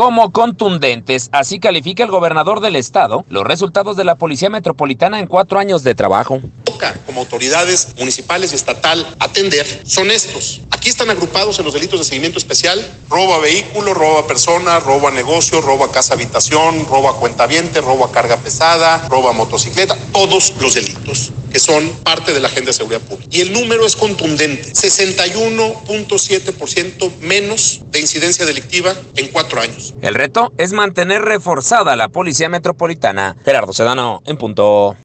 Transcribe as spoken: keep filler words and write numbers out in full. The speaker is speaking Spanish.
como contundentes. Así califica el gobernador del estado los resultados de la Policía Metropolitana en cuatro años de trabajo. Como autoridades municipales y estatal atender son estos. Aquí están agrupados en los delitos de seguimiento especial: robo a vehículo, robo a persona, robo a negocio, robo a casa habitación, robo a cuentaviente, robo a carga pesada, robo a motocicleta, todos los delitos que son parte de la agenda de seguridad pública. Y el número es contundente: sesenta y uno punto siete por ciento menos de incidencia delictiva en cuatro años. El reto es mantener reforzada la Policía Metropolitana. Gerardo Sedano, en punto.